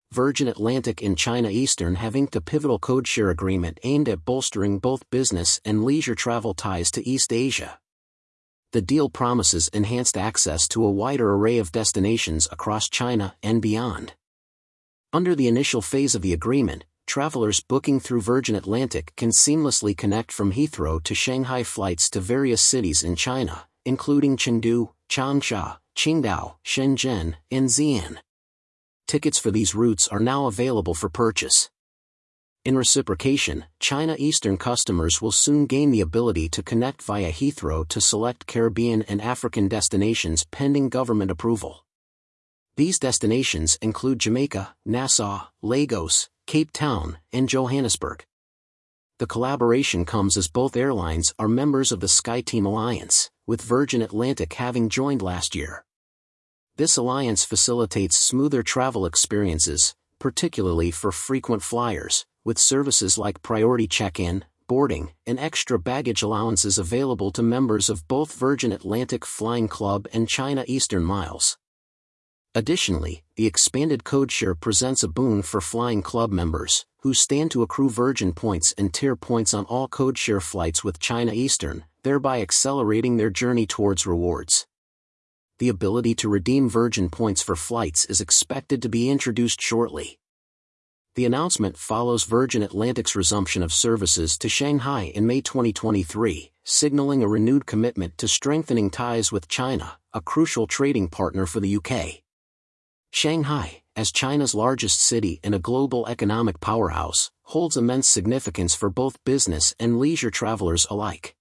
Virgin Atlantic and China Eastern have inked a pivotal codeshare agreement aimed at bolstering both business and leisure travel ties to East Asia. The deal promises enhanced access to a wider array of destinations across China and beyond. Under the initial phase of the agreement, travelers booking through Virgin Atlantic can seamlessly connect from Heathrow to Shanghai flights to various cities in China, including Chengdu, Changsha, Qingdao, Shenzhen, and Xi'an. Tickets for these routes are now available for purchase. In reciprocation, China Eastern customers will soon gain the ability to connect via Heathrow to select Caribbean and African destinations pending government approval. These destinations include Jamaica, Nassau, Lagos, Cape Town, and Johannesburg. The collaboration comes as both airlines are members of the SkyTeam Alliance, with Virgin Atlantic having joined last year. This alliance facilitates smoother travel experiences, particularly for frequent flyers, with services like priority check-in, boarding, and extra baggage allowances available to members of both Virgin Atlantic Flying Club and China Eastern Miles. Additionally, the expanded codeshare presents a boon for Flying Club members, who stand to accrue Virgin points and tier points on all codeshare flights with China Eastern, thereby accelerating their journey towards rewards. The ability to redeem Virgin points for flights is expected to be introduced shortly. The announcement follows Virgin Atlantic's resumption of services to Shanghai in May 2023, signaling a renewed commitment to strengthening ties with China, a crucial trading partner for the UK. Shanghai, as China's largest city and a global economic powerhouse, holds immense significance for both business and leisure travelers alike.